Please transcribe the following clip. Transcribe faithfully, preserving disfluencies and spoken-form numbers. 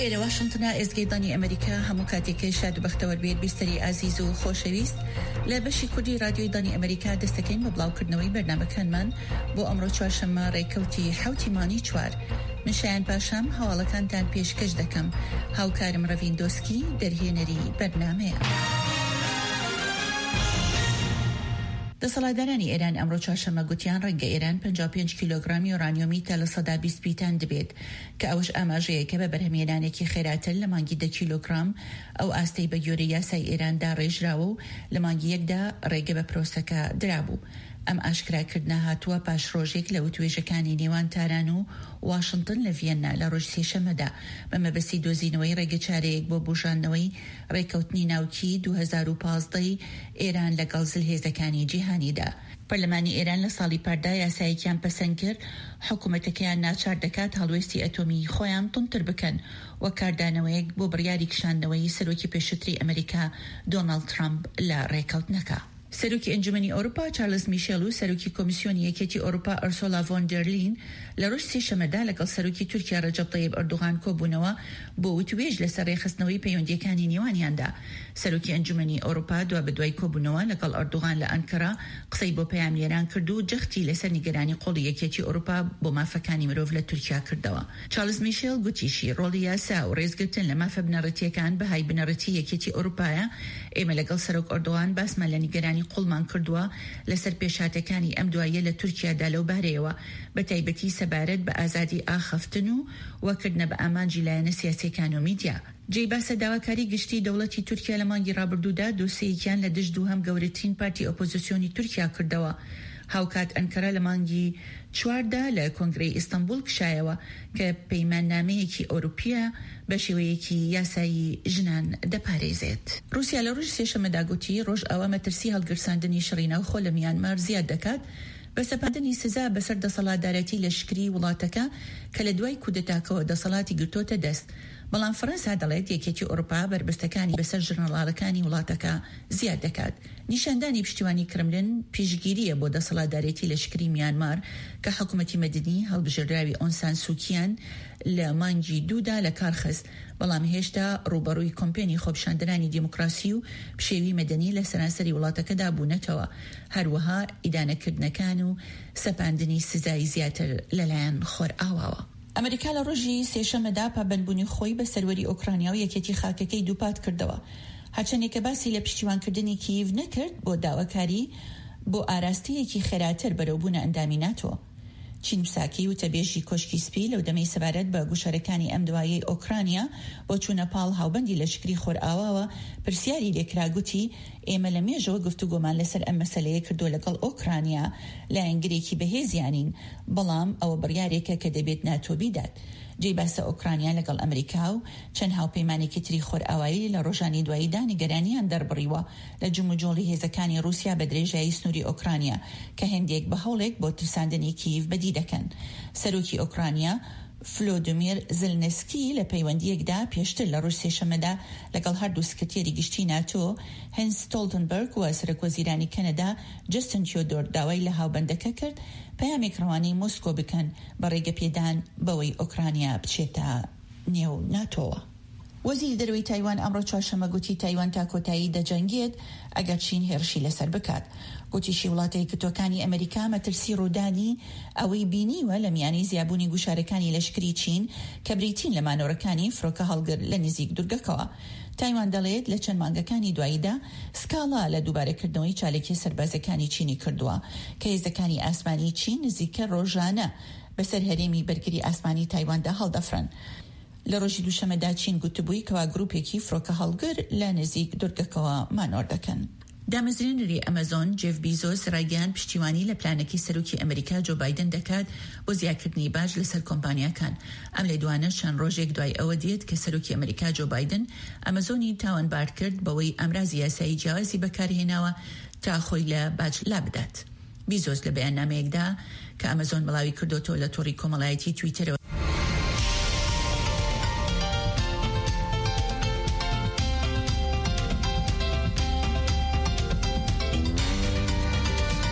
ئێرە واشنتنە ئێزگەیدانی ئەمریکا هەموو کاتێکی شاد و بەختەوەر بێت بیستەری ئازیز و خۆشەویست لە بەشی کوردی رادیۆی دانی ئەمریکا دەستەکەین بە بڵاوکردنەوەی بەرنامەکانمان بۆ ئەمڕۆ چوارشەممە ڕێکەوتی حوتی مانی چوار. من شایان پاشام هەواڵەکانتان پێشکەش دەکەم. هاوکارم ڕەڤین دۆسکی دەرهێنەری بەرنامەیە. دەسەڵاتدارانی ئێران ئەمڕۆ چوارشەممە گوتیان ڕەنگە ئێران پەنجا و پێنج کیلۆگرامی یۆرانیۆمی تا لە سەدا بیست پیتان دەبێت کە ئەوش ئاماژەیەکە بە بەرهەمهێنانێکی خێراتر لە مانگی دە کیلۆگرام ئەو ئاستەی بە گوێرەی یاسای ئێراندا ڕێژراوە و لە مانگی یەکدا ڕێگە بە پرۆسەکە درابوو. ئەم ئاشکراکردنە هاتووە پاش ڕۆژێک لە وتوێژەکانی نێوان تاران و واشنتن لە ڤیەننا لە ڕۆژ سێشەممەدا بە مەبەستی دۆزینەوەی ڕێگە چارەیەک بۆ بوژاندنەوەی ڕێکەوتنی ناوکی دوو هەزار و پانزدەی ئێران لەگەڵ زلهێزەکانی جیهانیدا. پەرلەمانی ئێران لە ساڵی پاردا یاسایەکیان پەسەند کرد حکوومەتەکەیان ناچار دەکات هەڵوێستی ئەتۆمی خۆیان تونتر بکەن وە کاردانەوەیەک بۆ بڕیاری کشاندنەوەی سەرۆکی پێشووتری ئەمریکا دۆناڵد ترامپ لە ڕێکەوتنەکە. سەرۆکی ئەنجومەنی ئەوروپا چارلز میشێل و سەرۆکی کۆمیسیۆنی یەکێتی ئەوروپا ئەرسۆلا ڤۆن دەر لین لە ڕۆژ سێشەممەدا لەگەڵ سەرۆکی تورکیا ڕەجەب تەیب ئەردوغان کۆبوونەوە بۆ وتوێژ لەسەر ڕێخستنەوەی پەیوەندیەکانی نێوانیاندا. سەرۆکی ئەنجومەنی ئەوروپا دوا بەدوای کۆبوونەوە لەگەڵ ئەردوغان لە ئەنکەرا قسەی بۆ پەیامێران کرد و جەختی لەسەر نیگەرانی قۆڵی یەکێتی ئەوروپا بۆ مافەکانی مرۆڤ لە تورکیا کردەوە. چارلز میشێل گوتیشی ڕۆڵی یاسا و ڕێزگرتن لە مافە بنەڕەتیەکان بەهای بنەڕەتی یەکێتی ئەوروپایە. ئێمە لەگەڵ سەرۆک ئەردوغان باسمان لە نیگەرانی قوڵمان کردووە لەسەر پێشاتەکانی ئەم دوایە لە تورکیادا لەو بارەیەوە بە تایبەتی سەبارەت بە ئازادی ئاخەفتن و وەکردنە بە ئامانجی لایەنە سیاسیەکان و میدیا. جێی باسە داواکاری گشتی دەوڵەتی تورکیا لە مانگی ڕابردوودا دۆسیەکیان لە دژ دووهەم گەورەترین پارتی ئۆپۆزیسیۆنی تورکیا کردەوە. هاوکات ئەنکەرا لە مانگی چواردا لە کۆنگرەی ئیستانبول کشایەوە کە پەیماننامەیەکی ئەوروپیە بە شێوەیەکی یاسایی ژنان دەپارێزێت. رووسیا لە ڕۆژ سێشەممەدا گوتی ڕۆژ ئەوە مەترسی هەڵگرساندنی شڕینەوە خۆ لە میانمار زیاد دەکات بە سەپاندنی سزا بەسەر دەسەڵاتدارەتی لەشکری وڵاتەکە کە لە دوای کودەتاکەوە دەسەڵاتی گرتۆتە دەست. بەڵام فەرەنسا دەڵێت یەکێتی ئەوروپا بربەستەکانی بەسەر ژنەڵالەکانی وڵاتەکە زیاد دەکات. نیشاندانی پشتیوانی کرملن پیشگیریە بۆ دەسەڵاتدارەتی لەشکری میانمار کە حکوومەتی مەدنی هەڵبژێردراوی ئۆن سان سوکیان لە مانگی دوودا لە کارخست، بەڵام هێشتا ڕوبەڕووی کۆمپێنی خۆپیشاندنانی دیموکراسی و پشێوی مەدەنی لە سەرانسەری وڵاتەکەدا بوونەتەوە. هەروەها ئیدانەکردنەکان و سەپاندنی سزای زیاتر لەلایەن خۆر ئاواوە. ئەمریکا لە ڕۆژی سێشەممەدا پابەندبوونی خۆی بە سەروەری ئۆکرانیا و یەکێتی خاکەکەی دووپات کردەوە. هەرچەندێکە باسی لە پشتیوانکردنی کییڤ نەکرد بۆ داواکاری بۆ ئاراستەیەکی خێراتر بەرەوبوونە ئەندامی ناتۆ. چین مساکی و تەبێژی کۆشکی سپی لەو دەمەی سەبارەت بە گوشارەکانی ئەم دوایەی ئۆکرانیا بۆ چوونە پاڵ هاوبەندی لەشکری خۆر ئاواوە پرسیاری لێکرا گوتی ئێمە لە مێژەوە گفتوگۆمان لەسەر ئەم مەسەلەیە کردو لەگەڵ ئۆکرانیا لایەنگرێکی بەهێزیانین، بەڵام ئەوە بڕیارێکە کە دەبێت ناتۆ بیدات. جێی باسە ئۆکرانیا لەگەڵ ئەمریکا و چەند هاوپەیمانێکی تری خۆر ئاوایی لە ڕۆژانی دواییدا نیگەرانیان دەربڕیوە لە جموجۆڵی هێزەکانی رووسیا بە درێژایی سنووری ئۆکرانیا کە هەندێک بە هەوڵێک بۆ ترساندنی کییڤ بەدی دەکەن. سەرۆکی ئۆکرانیا فلۆدۆمیر زلنسکی لە پەیوەندیەکدا پێشتر لە ڕۆژ سێشەممەدا لەگەڵ هەردوو سکرتێری گشتی ناتۆ هێنس ستۆڵتنبەرگ و سەرۆکوەزیرانی کەنەدا جەستن تیۆدۆر داوای لە هاوبەندەکە کرد پەیامێک ڕەوانەی مۆسکۆ بکەن بە ڕێگەپێدان بەوەی ئۆکرانیا بچێتە نێو ناتۆوە. وەزیری دەرەوەی تایوان ئەمڕۆ چوارشەممە گوتی تایوان تا کۆتایی دەجەنگێت ئەگەر چین هێرشی لەسەر بکات. گوتیشی وڵاتە یەکگرتووەکانی ئەمریکا مەترسی ڕوودانی ئەوەی بینیوە لە میانی زیابوونی گوشارەکانی لەشکری چین کە بریتین لە مانۆڕەکانی فڕۆکە هەڵگر لە نزیک دوورگەکەوە. تایوان دەڵێت لە چەند مانگەکانی دواییدا سکاڵا لە دووبارەکردنەوەی چالێکی سەربازەکانی چینی کردووە کە هێزەکانی ئاسمانی چین نزیکە ڕۆژانە بەسەر هەرێمی بەرگری ئاسمانی تایواندا هەڵدەفرن. لە ڕۆژی دووشەمەدا چین گوتبووی کەوا گروپێکی فڕۆکە هەڵگر لە نزیک دوورگەکەوە مانۆر دەکەن. دامەزرێنەری ئەمەزۆن جێف بیزۆس ڕایگەیاند پشتیوانی لە پلانێکی سەرۆکی ئەمریکا جۆ بایدن دەکات بۆ زیادکردنی باج لەسەر کۆمپانیاکان. ئەم لێدوانە چەند ڕۆژێک دوای ئەوە دێت کە سەرۆکی ئەمریکا جۆ بایدن ئەمەزۆنی تاوانبار کرد بەوەی ئەمرازی یاسایی جیاوازی بەکارهێناوە تا خۆی لە باج لا بدات. بیزۆس لە بەیاننامەیەکدا کە ئەمەزۆن بڵاوی کردوتەوە لە تۆڕی کۆمەڵایەتی تویتەرەوە